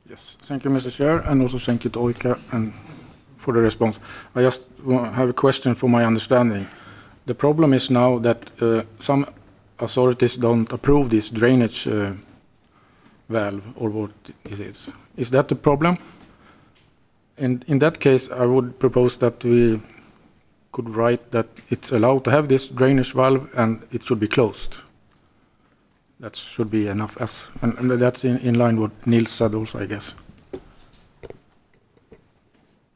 Yes, thank you, Mr. Chair, and also thank you to Oika and for the response. I just have a question for my understanding. The problem is now that some authorities don't approve this drainage valve or what it is. Is that the problem? And in that case, I would propose that we could write that it's allowed to have this drainage valve and it should be closed. That should be enough, and that's in line with what Niels said also, I guess.